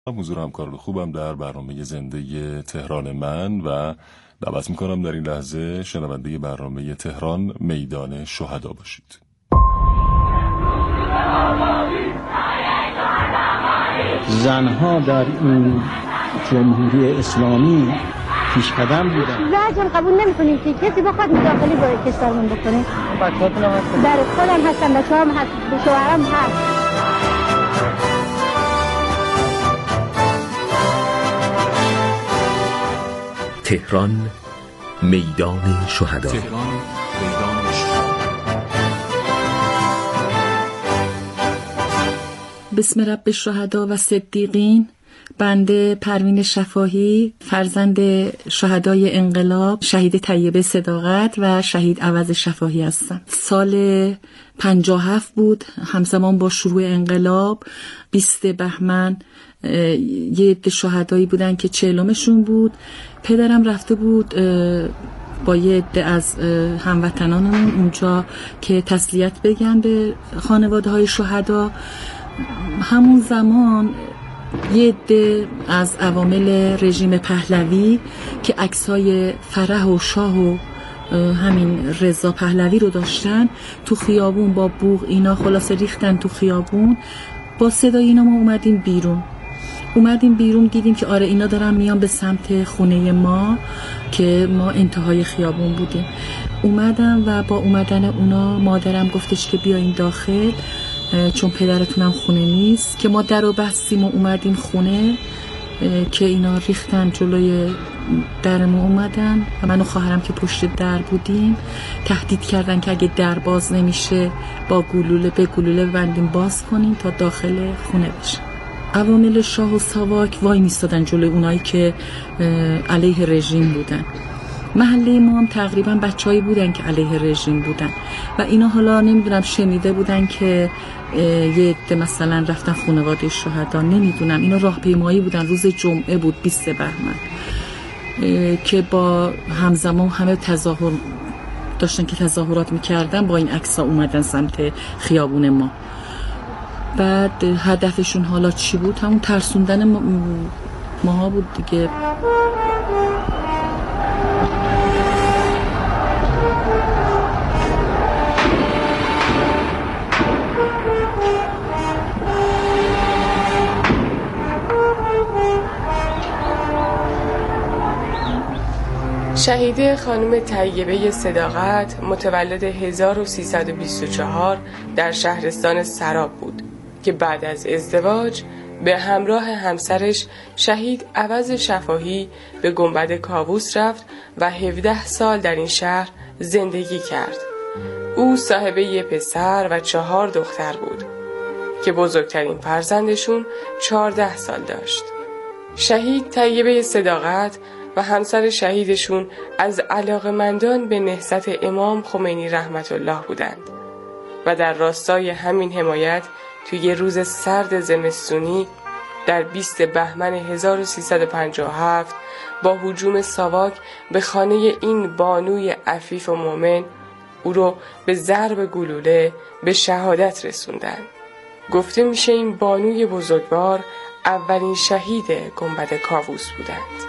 حضور همکاران خوبم در برنامه زنده تهران من و دعوت میکنم در این لحظه شنونده برنامه تهران میدان شهدا باشید. زنها در این جمهوری اسلامی پیش قدم بودن. زن قبول نمی‌کنیم که کسی بخواد مداخله با کشورمون بکنه. بچه‌هاتون هم هستن؟ در خودم هستم، بچه‌هام هست، شوهرم هست. تهران میدان شهدا. بسم رب الشهدا و صدیقین. بنده پروین شفاهی، فرزند شهدای انقلاب، شهید طیبه صداقت و شهید عوض شفاهی هستم. سال 57 بود، همزمان با شروع انقلاب. 20 بهمن یه عده شهدایی بودن که 40مشون بود. پدرم رفته بود با یه عده از هموطنانمون اونجا که تسلیت بگن به خانواده های شهدا. همون زمان یه عده از عوامل رژیم پهلوی که عکسای فرح و شاه و همین رضا پهلوی رو داشتن تو خیابون با بوق اینا خلاصه ریختن تو خیابون. با صدای اینا ما اومدیم بیرون دیدیم که آره اینا دارن میان به سمت خونه ما که ما انتهای خیابون بودیم. اومدم و با اومدن اونا مادرم گفتش که بیاین داخل چون پدرتونم خونه نیست، که ما در رو بستیم و اومدیم خونه که اینا ریختن جلوی درمون. اومدن و من و خواهرم که پشت در بودیم تهدید کردن که اگه در باز نمیشه با گلوله ببندیم باز کنیم تا داخل خونه بشه. عوامل شاه و ساواک وای میستادن جلوی اونایی که علیه رژیم بودن. محله ما هم تقریبا بچه‌ای بودن که علیه رژیم بودن و اینا حالا نمیدونم شنیده بودن که یه عده مثلا رفتن خانواده شهدا، نمیدونم. اینا راهپیمایی بودن، روز جمعه بود 20 بهمن که با همزمان همه تظاهر داشتن که تظاهرات میکردن. با این عکس‌ها اومدن سمت خیابون ما. بعد هدفشون حالا چی بود؟ همون ترسوندن ماها بود دیگه. شهیده خانم طیبه صداقت متولد 1324 در شهرستان سراب بود که بعد از ازدواج به همراه همسرش شهید عوض شفاهی به گنبد کاووس رفت و 17 سال در این شهر زندگی کرد. او صاحب یه پسر و 4 دختر بود که بزرگترین فرزندشون 14 سال داشت. شهید طیبه صداقت و همسر شهیدشون از علاقمندان به نهضت امام خمینی رحمت الله بودند و در راستای همین حمایت توی یه روز سرد زمستونی در 20 بهمن 1357 با هجوم ساواک به خانه این بانوی عفیف و مومن او رو به ضرب گلوله به شهادت رسوندن. گفته میشه این بانوی بزرگوار اولین شهید گنبد کاووس بودند.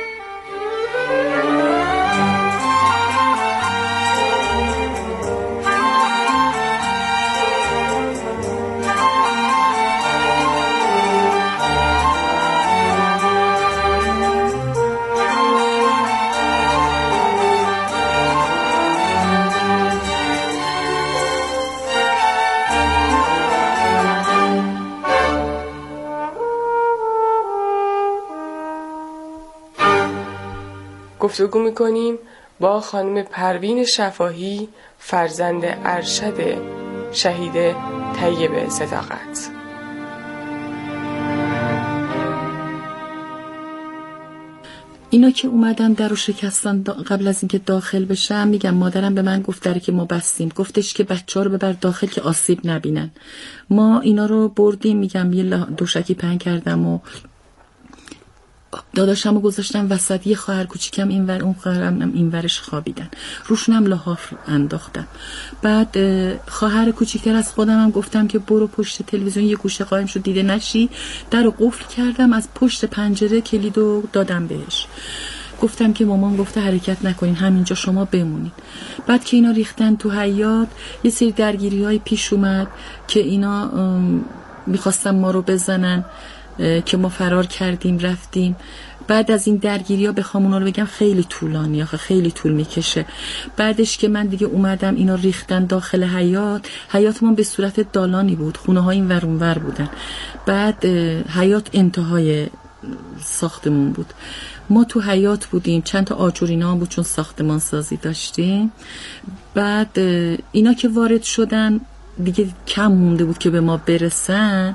گفتگو میکنیم با خانم پروین شفاهی، فرزند ارشد شهید طیبه صداقت. اینا که اومدن در رو شکستن قبل از اینکه داخل بشم، میگم مادرم به من گفت داره که ما بستیم، گفتش که بچه‌ها رو ببر داخل که آسیب نبینن. ما اینا رو بردیم، میگم یه دوشکی پهن کردم و داداشمو گذاشتم وسط، یه خواهر کوچیکم اینور، اون خواهرم اینورش خوابیدن، روشونم لحاف انداختم. بعد خواهر کوچیکتر از خودم هم گفتم که برو پشت تلویزیون یه گوشه قایم شو دیده نشی، درو قفل کردم، از پشت پنجره کلیدو دادم بهش، گفتم که مامان گفته حرکت نکنین، همینجا شما بمونین. بعد که اینا ریختن تو حیاط، یه سری درگیری‌های پیش اومد که اینا میخواستن ما رو بزنن که ما فرار کردیم رفتیم. بعد از این درگیری‌ها بخوام اونا رو بگم خیلی طولانی، آخه خیلی طول میکشه. بعدش که من دیگه اومدم اینا ریختن داخل حیاط ما به صورت دالانی بود، خونه‌ها این ور اون ور بودن. بعد حیاط انتهای ساختمون بود، ما تو حیاط بودیم، چند تا آجورینا هم بود چون ساختمان سازی داشتیم. بعد اینا که وارد شدن دیگه کم مونده بود که به ما برسن،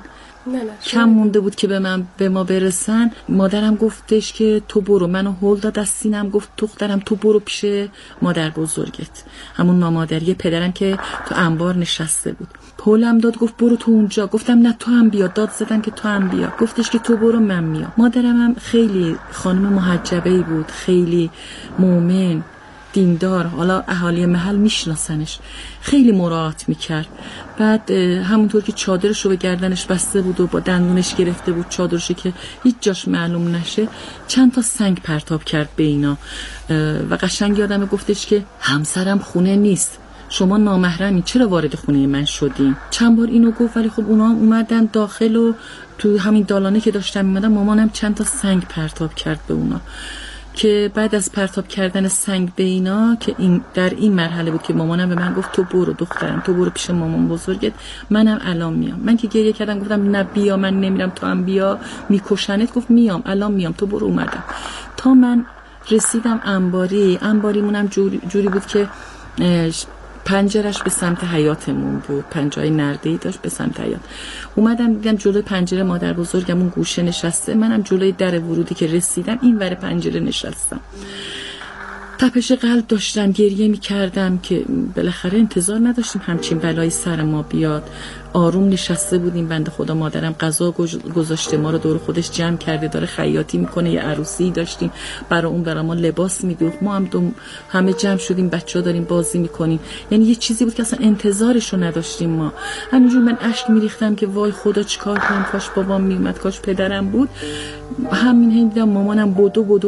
به ما برسن. مادرم گفتش که تو برو، منو هل داد از سینم، گفت دخترم تو برو پیش مادر بزرگت، همون نامادری پدرم که تو انبار نشسته بود. هلم داد گفت برو تو اونجا، گفتم نه تو هم بیا، داد زدم که تو هم بیا، گفتش که تو برو من میام. مادرم هم خیلی خانم محجبه‌ای بود، خیلی مومن دیندار، حالا اهالی محل میشناسنش، خیلی مراعات میکرد. بعد همونطور که چادرشو به گردنش بسته بود و با دندونش گرفته بود چادرشو که هیچ جاش معلوم نشه، چند تا سنگ پرتاب کرد به اینا و قشنگ یادمه گفتش که همسرم خونه نیست، شما نامحرمی، چرا وارد خونه من شدین؟ چند بار اینو گفت، ولی خب اونا هم اومدن داخل و تو همین دالانه که داشتم میمدم مامانم چند تا سنگ پرتاب کرد به اونا، که بعد از پرتاب کردن سنگ به اینا که این در این مرحله بود که مامانم به من گفت تو برو دخترم، تو برو پیش مامان بزرگت، منم الان میام. من که گریه کردم گفتم نه بیا، من نمیرم، تو هم بیا میکشنت. گفت میام، الان میام، تو برو. اومدم تا من رسیدم انباریمونم جوری بود که پنجرش به سمت حیاتمون بود، پنجره نرده‌ای داشت به سمت حیات. اومدم دیدم جلوی پنجره مادر بزرگم اون گوشه نشسته، منم جلوی در ورودی که رسیدم این ور پنجره نشستم. تپش قلب داشتم، گریه می‌کردم که بالاخره انتظار نداشتیم همچین بلایی سر ما بیاد. آروم نشسته بودیم، بنده خدا مادرم غذا گذاشته، ما رو دور خودش جمع کرده داره خیاطی میکنه، یه عروسی داشتیم برای ما لباس میدوخت، ما هم همه جمع شدیم، بچه‌ها داریم بازی میکنیم. یعنی یه چیزی بود که اصلا انتظارشو نداشتیم ما. همینجور من اشک میریختم که وای خدا چیکار کنم، کاش بابام میومد، کاش پدرم بود. همین دیدم مامانم بدو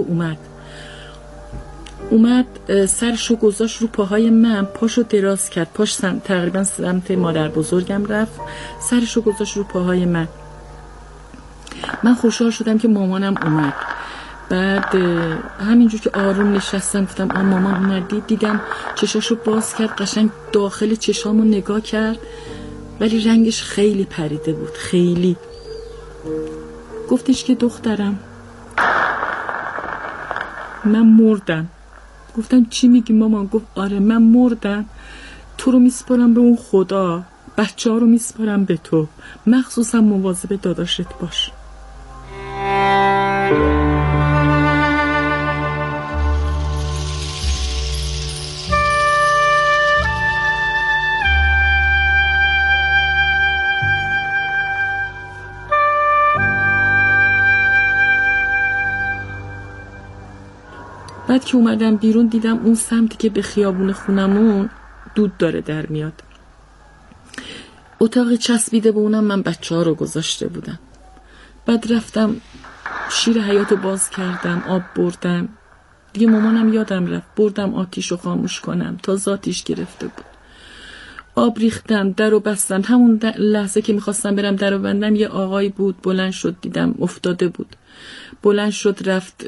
اومد سرشو گذاشت رو پاهای من، پاشو دراز کرد، پاش تقریبا سمت مادر بزرگم رفت، سرشو گذاشت رو پاهای من. من خوشحال شدم که مامانم اومد. بعد همینجور که آروم نشستم گفتم مامان اومدی، دیدم چشاشو باز کرد، قشنگ داخل چشامو نگاه کرد، ولی رنگش خیلی پریده بود، خیلی. گفتش که دخترم من مردم. گفتم چی میگی مامان؟ گفت آره من مردم، تو رو میسپارم به اون خدا، بچه ها رو میسپارم به تو، مخصوصا مواظب داداشت باش. بعد که اومدم بیرون دیدم اون سمتی که به خیابون خونمون دود داره در میاد. اتاق چسبیده به اونم من بچه‌ها رو گذاشته بودم. بعد رفتم شیر حیاتو باز کردم، آب بردم. دیگه مامانم یادم رفت، بردم آتیشو خاموش کنم، تا آتیش گرفته بود. آب ریختم، درو بستم. همون لحظه که میخواستم برم درو بندم یه آقایی بود، بلند شد، دیدم افتاده بود. بلند شد رفت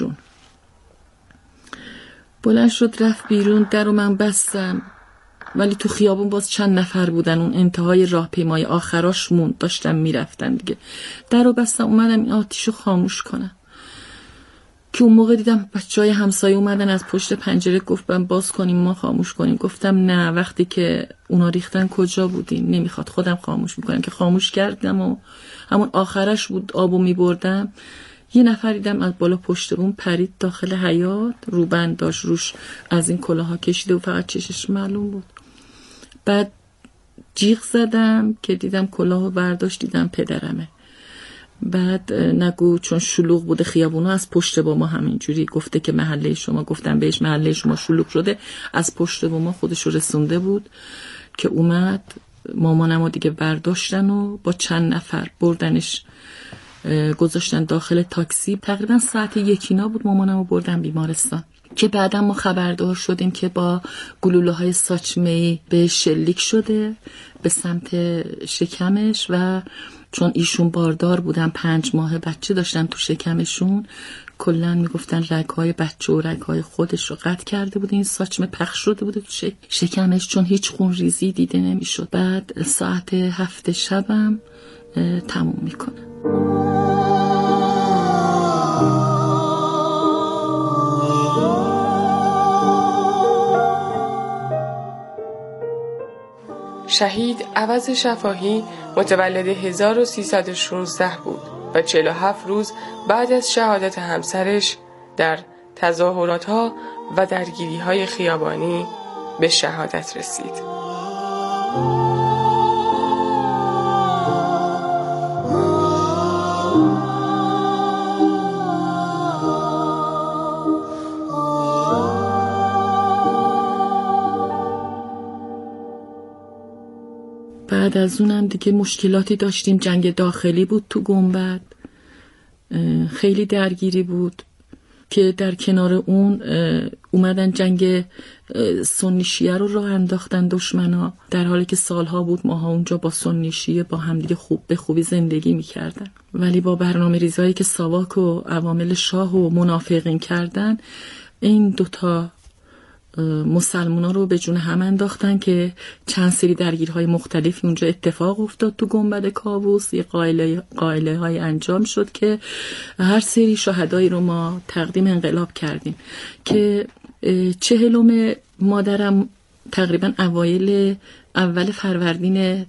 بیرون، درو من بستم. ولی تو خیابون باز چند نفر بودن، اون انتهای راهپیمای آخراش موند، داشتن میرفتن دیگه. درو بستم، اومدم این آتیشو خاموش کنم که اون موقع دیدم بچهای همسایه اومدن از پشت پنجره، گفتم باز کنیم ما خاموش کنیم. گفتم نه، وقتی که اونا ریختن کجا بودین؟ نمیخواد، خودم خاموش میکنم. که خاموش کردم و همون آخرش بود آبو میبردم، یه نفر دیدم از بالا پشت بوم پرید داخل حیاط، روبند داشت روش از این کلاها کشیده و فقط چشش معلوم بود. بعد جیغ زدم که دیدم کلاهو برداشت، دیدم پدرمه. بعد نگو چون شلوغ بوده خیابونا، از پشت بوما همینجوری گفته که محله شما، گفتم بهش محله شما شلوغ شده، از پشت بوما خودشو رسونده بود که اومد. مامانمو دیگه برداشتن و با چند نفر بردنش گذاشتن داخل تاکسی. تقریبا ساعت 1 بود مامانمو بردن بیمارستان که بعدا ما خبردار شدیم که با گلوله‌های ساچمه‌ای به شلیک شده به سمت شکمش و چون ایشون باردار بودن 5 ماه بچه داشتن تو شکمشون، کلن میگفتن رگ‌های بچه و رگ‌های خودش رو قطع کرده بود. این ساچمه پخش شده بود تو شکمش چون هیچ خون ریزی دیده نمیشد. بعد ساعت 7 شبم تموم میکنه. شهید عوض شفاهی متولد 1316 بود و 47 روز بعد از شهادت همسرش در تظاهرات‌ها و درگیری‌های خیابانی به شهادت رسید. بعد از اونم دیگه مشکلاتی داشتیم. جنگ داخلی بود تو گنبد، خیلی درگیری بود که در کنار اون اومدن جنگ سنی شیعه رو راه انداختن دشمنا، در حالی که سالها بود ماها اونجا با سنی شیعه با همدیگه به خوبی زندگی میکردن، ولی با برنامه ریزایی که ساواک و عوامل شاه و منافقین کردن، این دوتا مسلمونا رو به جون هم انداختن که چند سری درگیرهای مختلفی اونجا اتفاق افتاد تو گنبد کاووس. یه قائله های انجام شد که هر سری شهدایی رو ما تقدیم انقلاب کردیم که 40 مادرم تقریبا اول فروردین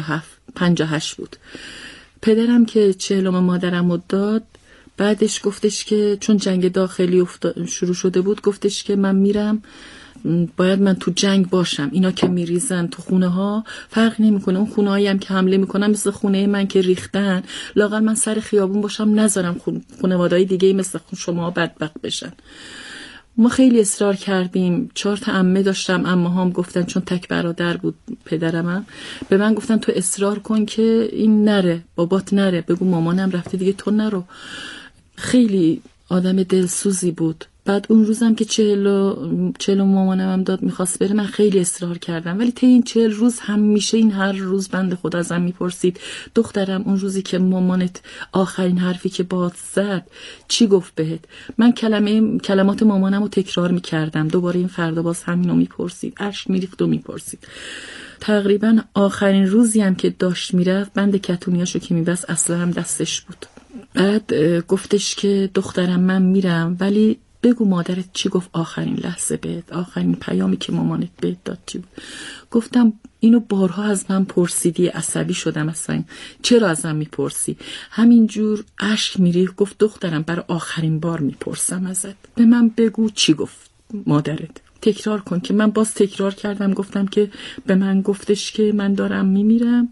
58 بود. پدرم که 40 مادرم رو داد، بعدش گفتش که چون جنگ داخلی شروع شده بود، گفتش که من میرم، باید من تو جنگ باشم. اینا که میریزن تو خونه ها فرق نمیکنه، اون خونه هایی هم که حمله میکنن مثل خونه من که ریختن، لااقل من سر خیابون باشم، نذارم خانواده‌های دیگه مثل شما بدبخت بشن. ما خیلی اصرار کردیم. 4 تا عمه داشتم، عمه‌هام گفتن چون تک برادر بود پدرم، به من گفتن تو اصرار کن که این نره، بابات نره، بگو مامانم رفته دیگه تو نرو. خیلی آدم دلسوزی بود. بعد اون روزم که 40 مامانم هم داد میخواست بره، من خیلی اصرار کردم، ولی طی این 40 روز همیشه این هر روز بنده خدا ازم میپرسید دخترم اون روزی که مامانت آخرین حرفی که باد زد چی گفت بهت؟ من کلمات مامانم رو تکرار میکردم، دوباره این فردا باز همینو میپرسید، اشک میریخت و میپرسید. تقریبا آخرین روزی هم که داشت میرفت، بند کتونیاشو که میبست اصلا هم دستش بود. بعد گفتش که دخترم من میرم، ولی بگو مادرت چی گفت آخرین لحظه بهت، آخرین پیامی که مامانت بهت داد چی بود؟ گفتم اینو بارها از من پرسیدی، عصبی شدم اصلا، چرا ازم میپرسی؟ همینجور اشک میریخت. گفت دخترم برای آخرین بار میپرسم ازت، به من بگو چی گفت مادرت، تکرار کن. که من باز تکرار کردم، گفتم که به من گفتش که من دارم میمیرم،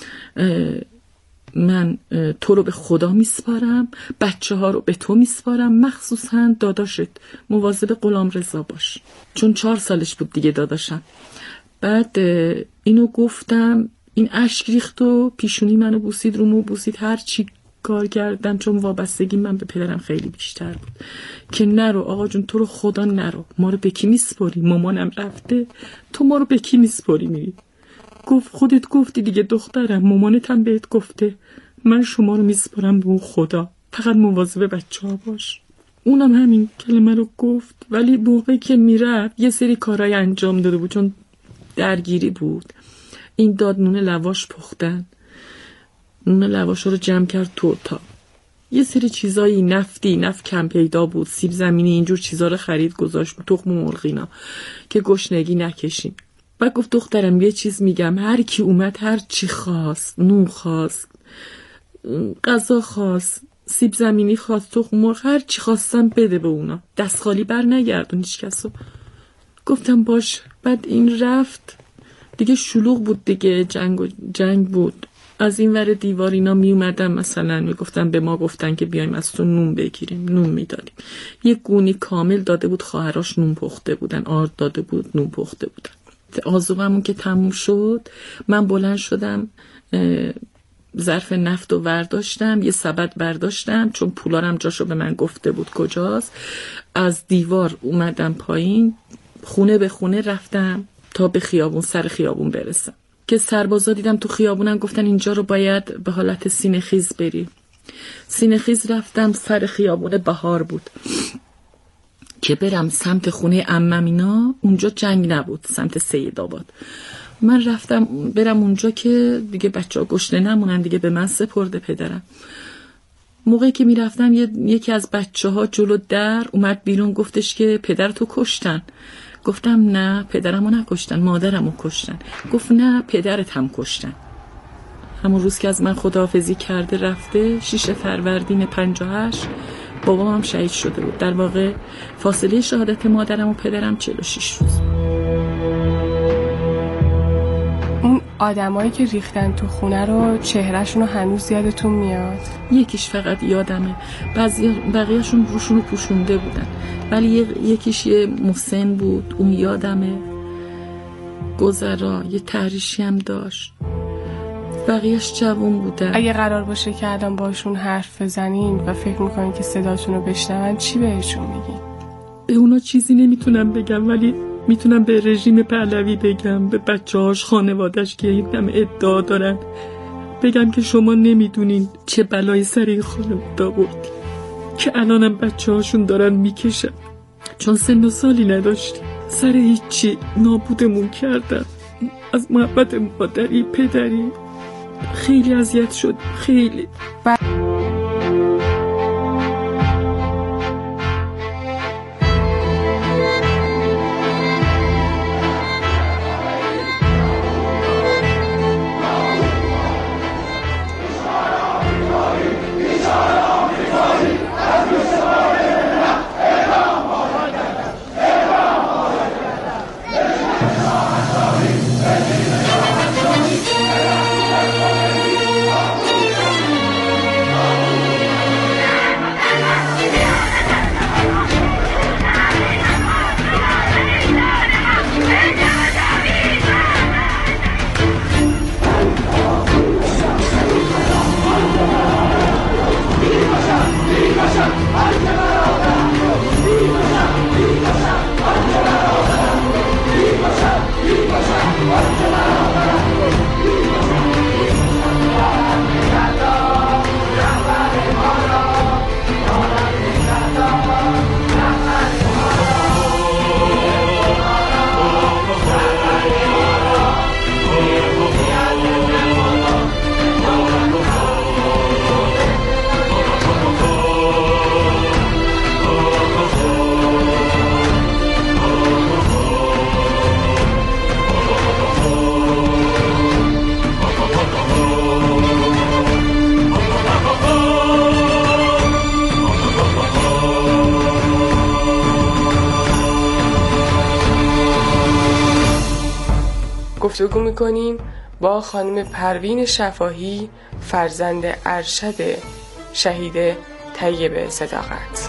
من تو رو به خدا میسپارم، بچه ها رو به تو میسپارم، مخصوصا داداشت مواظب غلامرضا باش، چون 4 سالش بود دیگه داداشم. بعد اینو گفتم، این اشک ریخت و پیشونی منو بوسید، رومو بوسید، هر چی کار کردم، چون وابستگی من به پدرم خیلی بیشتر بود که نرو آقا جون، تو رو خدا نرو، ما رو به کی میسپاری؟ مامانم رفته، تو ما رو به کی میسپاری میری؟ گفت خودت گفتی دیگه دخترم، مامانت هم بهت گفته، من شما رو میسپارم به اون خدا، فقط مواظب بچه ها باش. اونم همین کلمه رو گفت، ولی موقعی که میرفت یه سری کارهای انجام داده بود، چون درگیری بود. این داد نون لواش پختن، نون لواش رو جمع کرد تو اتاق، یه سری چیزایی نفت کم پیدا بود، سیب زمینی اینجور چیزا رو خرید گذاشت، تخم مرغینا که گشنگی نکشیم. بعد گفت دخترم یه چیز میگم، هر کی اومد هر چی خواست، نون خواست، غذا خواست، سیب زمینی خواست، تخم مرغ، هر چی خواستم بده به اونا، دست خالی بر نگردون هیچ کسو. گفتم باش. بعد این رفت دیگه، شلوغ بود دیگه، جنگ بود. از این ور دیوار اینا می اومدن، مثلا می گفتن به ما گفتن که بیایم از تو نون بگیریم، نون می دادیم. یک گونی کامل داده بود، خواهراش نون پخته بودن، آرد داده بود، نون پخته بودن. آذوقمون که تموم شد من بلند شدم، ظرف نفت رو برداشتم، یه سبد برداشتم چون پولارم جاشو به من گفته بود کجاست. از دیوار اومدم پایین، خونه به خونه رفتم تا به خیابون، سر خیابون برسم که سربازا دیدم تو خیابونم، گفتن اینجا رو باید به حالت سینه خیز بری. سینه خیز رفتم، سر خیابون بهار بود که برم سمت خونه عمم اینا، اونجا جنگ نبود، سمت سیدآباد. من رفتم برم اونجا که دیگه بچه‌ها گشنه نمونن دیگه، به من سپرده پدرم. موقعی که میرفتم یکی از بچه‌ها جلو در اومد بیرون، گفتش که پدرتو کشتن. گفتم نه پدرمو نکشتن، مادرمو کشتن. گفت نه پدرت هم کشتن. همون روز که از من خداحافظی کرده رفته، 6 فروردین 58 بابام هم شهید شده بود. در واقع فاصله شهادت مادرم و پدرم 46 روز. اون آدمایی که ریختن تو خونه رو چهرهشون رو هنوز یادتون میاد؟ یکیش فقط یادمه، بقیهشون روشون رو پوشونده بودن، ولی یکیش یه مسن بود، اون یادمه، گذرا، یه تحریشی هم داشت، بقیهش جوون بودن. اگه قرار باشه که الان باشون حرف بزنین و فکر میکنین که صداتون رو بشنون، چی بهشون میگین؟ به اونا چیزی نمیتونم بگم، ولی میتونم به رژیم پهلوی بگم، به بچه‌هاش، خانواده‌اش که این هم ادعا دارن، بگم که شما نمیدونین چه بلایی سر این خانواده آوردین که الانم بچه‌هاشون دارن میکشن، چون سن و سالی نداشتیم، سر هیچی نابودمون کردن. از محبت مادری پدری خیلی اذیت شد، خیلی. گفتگو میکنیم با خانم پروین شفاهی، فرزند ارشد شهید طیب صداقت.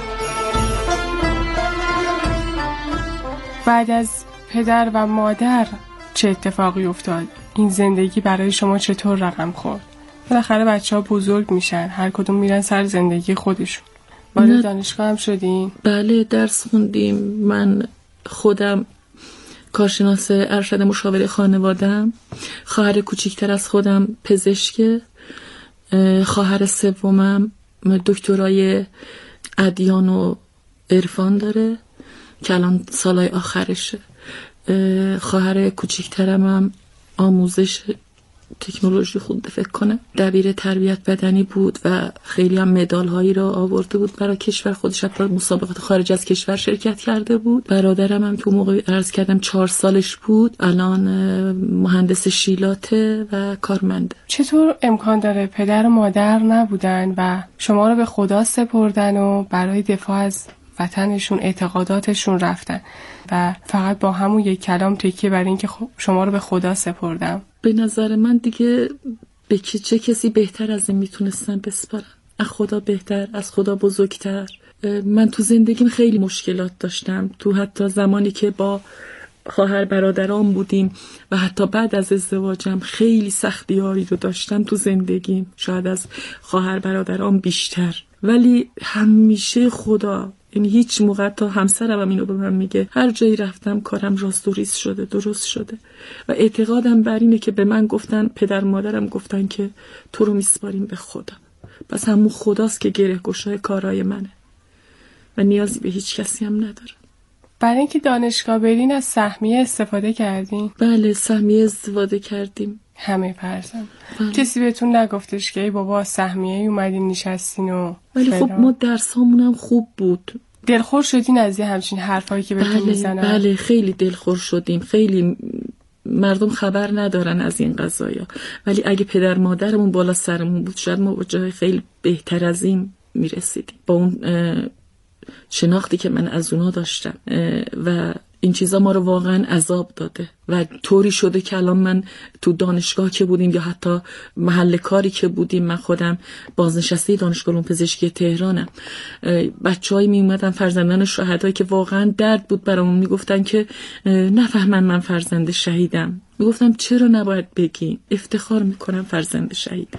بعد از پدر و مادر چه اتفاقی افتاد؟ این زندگی برای شما چطور رقم خورد؟ بالاخره بچه‌ها بزرگ میشن، هر کدوم میرن سر زندگی خودشون. وارد دانشگاه هم شدین؟ بله درس خوندیم. من خودم کارشناس ارشد مشاور خانواده‌ام، خواهر کوچیکتر از خودم پزشکه، خواهر سومم دکترای ادیان و عرفان داره که الان سالای آخرشه، خواهر کوچیکترم هم آموزش تکنولوژی خونده، فکر کنم دبیر تربیت بدنی بود و خیلی هم مدال هایی را آورده بود برای کشور خودش، حتی مسابقات خارج از کشور شرکت کرده بود. برادرم هم که اون موقع عرض کردم 4 سالش بود، الان مهندس شیلاته و کارمنده. چطور امکان داره پدر و مادر نبودن و شما رو به خدا سپردن و برای دفاع از وطنشون، اعتقاداتشون رفتن و فقط با همون یک کلام تکیه بر این که شما رو به خدا سپردم؟ به نظر من دیگه به چه کسی بهتر از این میتونستم بسپارم؟ از خدا بهتر، از خدا بزرگتر. من تو زندگیم خیلی مشکلات داشتم، تو حتی زمانی که با خواهر برادرام بودیم و حتی بعد از ازدواجم خیلی سختیاری رو داشتم تو زندگیم، شاید از خواهر برادرام بیشتر. ولی همیشه خدا، یعنی هیچ موقع، تا همسرم هم اینو به من میگه، هر جایی رفتم کارم راست و ریز شده، درست شده. و اعتقادم بر اینه که به من گفتن، پدر مادرم گفتن که تو رو میسپاریم به خدا. پس همون خداست که گره گشای کارهای منه و نیازی به هیچ کسی هم نداره. برای اینکه دانشگاه برین از سهمیه استفاده کردین؟ بله، سهمیه استفاده کردیم. همه فرزند. کسی بهتون نگفتش که ای بابا سهمیه اومدین نشستین و ولی خب ما درسامون هم خوب بود. دلخور شدین از یه همچین حرفایی که بهتون میزنن؟ بله، خیلی دلخور شدیم. خیلی مردم خبر ندارن از این قضایا، ولی اگه پدر مادرمون بالا سرمون بود شاید ما به جای خیلی بهتر از این میرسیدیم، با اون شناختی که من از اونا داشتم. و این چیزا ما رو واقعا عذاب داده و طوری شده که الان من تو دانشگاه که بودیم یا حتی محل کاری که بودیم، من خودم بازنشسته دانشگاه علوم پزشکی تهرانم، بچه‌ای می اومدن، فرزندان شهدایی که واقعا درد بود برامون، میگفتن که نفهمن من فرزند شهیدم. میگفتم چرا نباید بگین؟ افتخار میکنم فرزند شهیدم.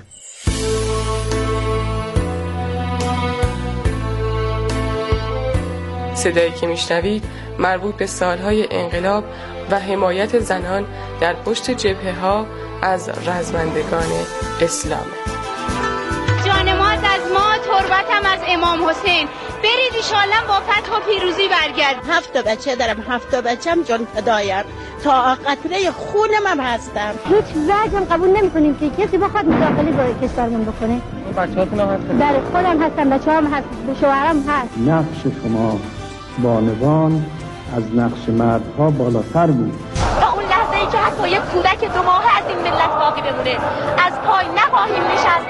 صدایی که میشنوید مربوط به سالهای انقلاب و حمایت زنان در پشت جبهه‌ها از رزمندگان اسلامه. جانماز از ما، تربتم از امام حسین. برید ایشالله با فتح و پیروزی برگرد. 7 بچه دارم، 7 بچم جان فدایم، تا قطره خونم هم هستم. هیچ وجه قبول نمی‌کنیم که کسی بخواد مداخله با کشورمون بکنه. بچه‌هاتون هم هستن؟ بله، خودم هستم، بچه‌هام هست، شوهرم هست. نقش شما بانوان از نقش مردها بالاتر بود. تا اون لحظه‌ای که حتی یک کودک 2 ماهه از این ملت باقی بمونه، از پای نخواهیم نشست.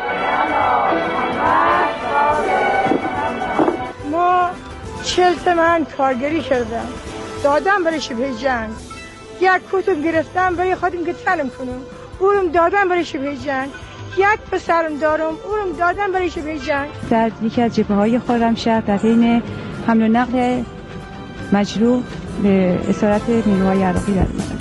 ما 40 تومن کارگری کردم، دادم برای شبه جنگ. یک کتب گرفتم برای خودم که تنم کنم، اونم دادم برای شبه جنگ. یک پسرم دارم، اونم دادم برای شبه جنگ. در یکی از جبهه‌های خرمشهر در حین حمل و نقل مجروح به اسارت نیروهای عراقی در اومدم.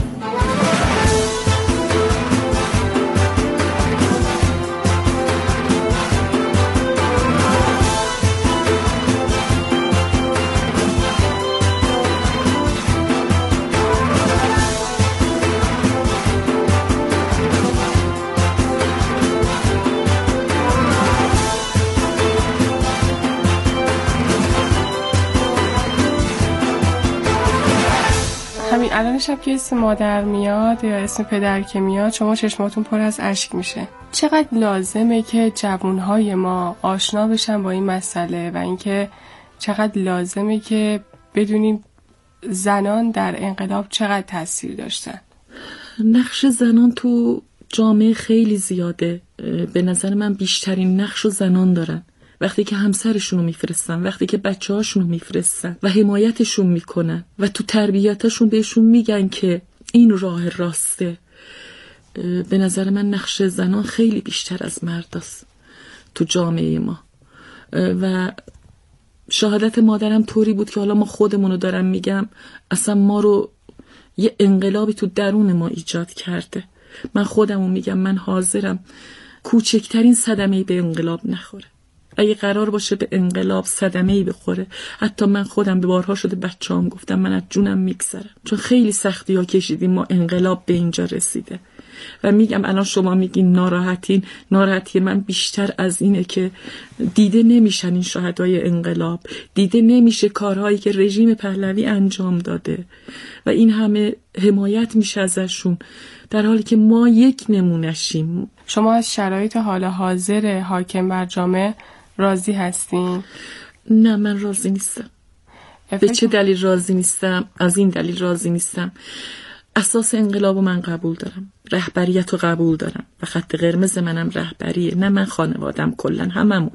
همین الان شب که اسم مادر میاد یا اسم پدر که میاد شما چشماتون پر از اشک میشه. چقدر لازمه که جوانهای ما آشنا بشن با این مسئله و اینکه چقدر لازمه که بدونیم زنان در انقلاب چقدر تاثیر داشتن. نقش زنان تو جامعه خیلی زیاده. به نظر من بیشترین نقش رو زنان دارن. وقتی که همسرشون رو میفرستن، وقتی که بچه‌هاشون رو میفرستن و حمایتشون میکنن و تو تربیتشون بهشون میگن که این راه راسته، به نظر من نقش زنان خیلی بیشتر از مرداست تو جامعه ما. و شهادت مادرم طوری بود که حالا ما خودمونو دارم میگم، اصلا ما رو یه انقلابی تو درون ما ایجاد کرده. من خودمو میگم من حاضرم کوچکترین صدمه‌ای به انقلاب نخوره. اگه قرار باشه به انقلاب صدمه‌ای بخوره، حتی من خودم به بارها شده بچه‌ام گفتم من از جونم میگذرم، چون خیلی سختی‌ها کشیدیم ما انقلاب به اینجا رسیده. و میگم الان شما میگین ناراحتی من بیشتر از اینه که دیده نمیشن این شهدای انقلاب، دیده نمیشه کارهایی که رژیم پهلوی انجام داده و این همه حمایت میشه ازشون، در حالی که ما یک نمونشیم. شما از شرایط حال حاضر حاکم بر جامعه راضی هستین؟ نه، من راضی نیستم. به چه دلیل راضی نیستم؟ از این دلیل راضی نیستم: اساس انقلابو من قبول دارم، رهبریتو قبول دارم و خط قرمز منم رهبریه، نه من خانوادم، کلن هممون.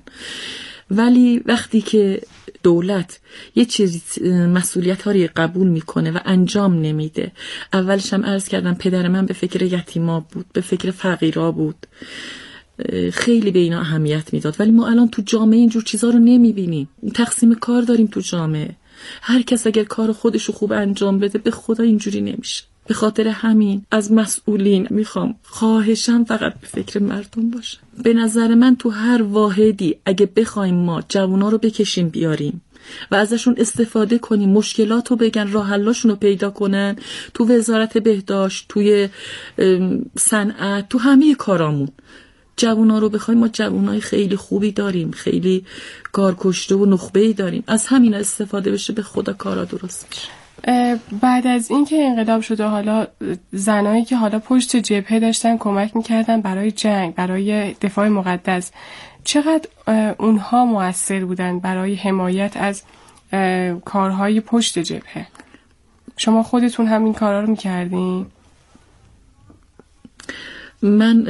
ولی وقتی که دولت یه چیزی مسئولیت ها رو قبول میکنه و انجام نمیده، اولش هم عرض کردم پدر من به فکر یتیما بود، به فکر فقیرا بود خیلی به اینا اهمیت میداد. ولی ما الان تو جامعه اینجور چیزا رو نمیبینیم. تقسیم کار داریم تو جامعه. هر کس اگر کار خودشو خوب انجام بده به خدا اینجوری نمیشه. به خاطر همین از مسئولین میخوام خواهشاً فقط به فکر مردم باشن. به نظر من تو هر واحدی اگه بخوایم ما جوونا رو بکشیم بیاریم و ازشون استفاده کنیم، مشکلات رو بگن، راه حلاشون رو پیدا کنن، تو وزارت بهداشت، توی صنعت، تو همه کارامون جوونا رو بخوایم، ما جوونای خیلی خوبی داریم، خیلی کارکشته و نخبه‌ای داریم، از همینا استفاده بشه به خدا کارا درست میشه. بعد از اینکه انقلاب شد و حالا زنایی که حالا پشت جبهه داشتن کمک میکردن برای جنگ، برای دفاع مقدس، چقدر اونها مؤثر بودن برای حمایت از کارهای پشت جبهه؟ شما خودتون همین کارا رو میکردین؟ من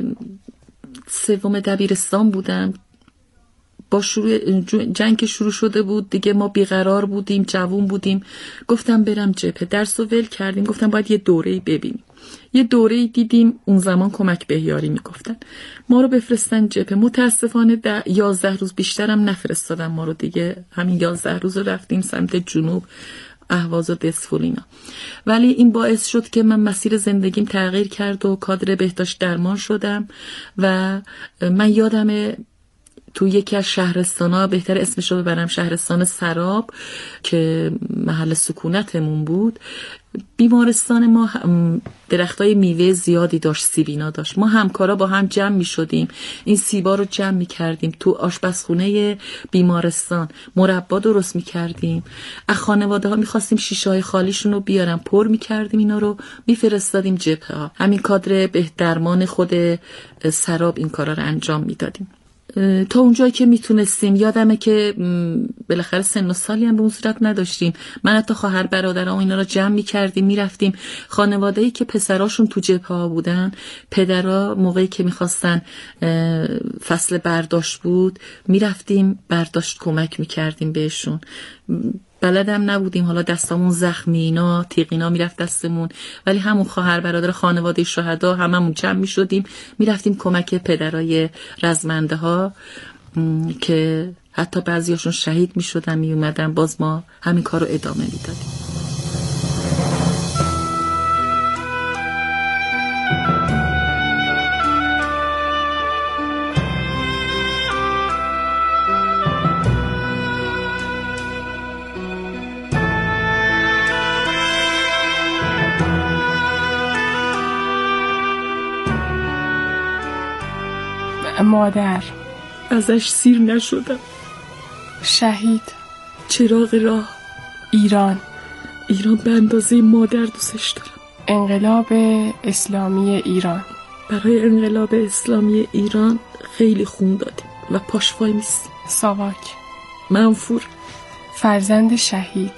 سوم دبیرستان بودم، با شروع جنگ که شروع شده بود دیگه ما بیقرار بودیم، جوون بودیم، گفتم برم جبهه. درس رو ول کردیم، گفتم باید یه دوره‌ای ببینیم. یه دوره‌ای دیدیم، اون زمان کمک بهیاری میگفتن، ما رو بفرستن جبهه. متاسفانه 11 روز بیشترم نفرستادن ما رو دیگه، همین 11 روز رو رفتیم سمت جنوب، اهواز و دسفول اینا. ولی این باعث شد که من مسیر زندگیم تغییر کرد و کادر بهداشت درمان شدم. و من یادمه تو یکی از شهرستان‌ها، بهتر اسمش رو ببرم، شهرستان سراب که محل سکونتمون بود، بیمارستان ما درختای میوه زیادی داشت، سیبینا داشت. ما همکارا با هم جمع می شدیم، این سیبا رو جمع می کردیم، تو آشپزخونه بیمارستان مربا درست می کردیم. از خانواده ها می خواستیم شیشه‌های خالیشون رو بیارن، پر می کردیم، اینا رو می فرستادیم جبهه ها. همین کادر به درمان خود سراب این کارا رو انجام می دادیم تا اونجایی که میتونستیم. یادمه که بالاخره سن و سالی هم به اون صورت نداشتیم. من حتی خواهر برادرام اینا رو جمع میکردیم، میرفتیم خانواده‌ای که پسراشون تو جبهه ها بودن، پدرها موقعی که میخواستن فصل برداشت بود میرفتیم برداشت کمک میکردیم بهشون. بلدم نبودیم، حالا دستامون زخمی، اینا تیغینا میرفت دستمون، ولی همون خواهر برادر خانواده شهدا هممون جمع میشدیم میرفتیم کمک پدرای رزمنده ها که حتی بعضیاشون شهید میشدن میومدن، باز ما همین کار رو ادامه میدادیم. مادر ازش سیر نشدم. شهید. چراغ راه. ایران به اندازه مادر دوستش دارم. انقلاب اسلامی ایران. برای انقلاب اسلامی ایران خیلی خون دادیم و پاشوای میستیم. ساواک. منفور. فرزند شهید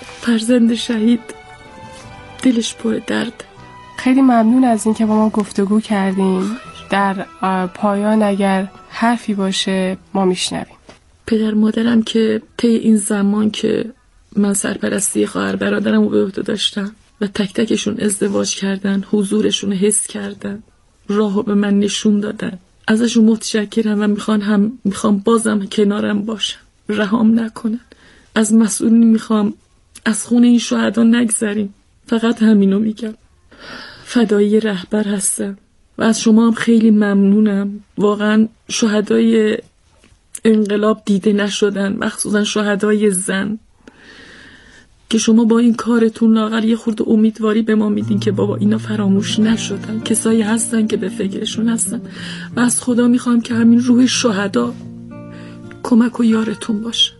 دلش پر درد. خیلی ممنون از این که با ما گفتگو کردیم. در پایان اگر حرفی باشه ما میشنویم. پدر مادرم که طی این زمان که من سرپرستی خواهر برادرم رو به عهده داشتم و تک تکشون ازدواج کردن، حضورشون حس کردن، راهو به من نشون دادن، ازشون متشکرم و میخوام بازم کنارم باشن، رهام نکنن. از مسئولین میخوام از خون این شهدا نگذریم. فقط همینو میگم. فدایی رهبر هستم و از شما هم خیلی ممنونم. واقعا شهدای انقلاب دیده نشدن، مخصوصا شهدای زن، که شما با این کارتون لااقل یه خورده امیدواری به ما میدین که بابا اینا فراموش نشدن، کسایی هستن که به فکرشون هستن. و از خدا میخوام که همین روح شهدا کمک و یارتون باشه.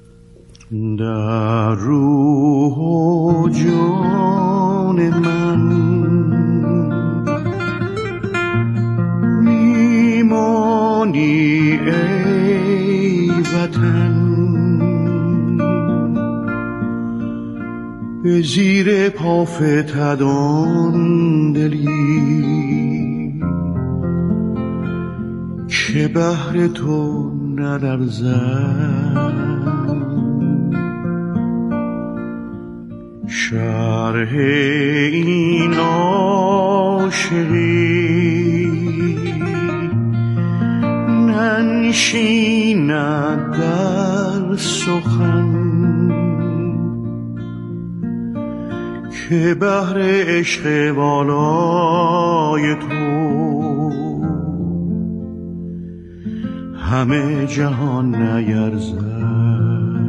در روح و جان من میمانی ای وطن، به زیر پا فتدان دلی که بهر تو نلرزد. شرح این عاشقی ننشیند در سخن که بحر عشق والای تو همه جهان نیرزد.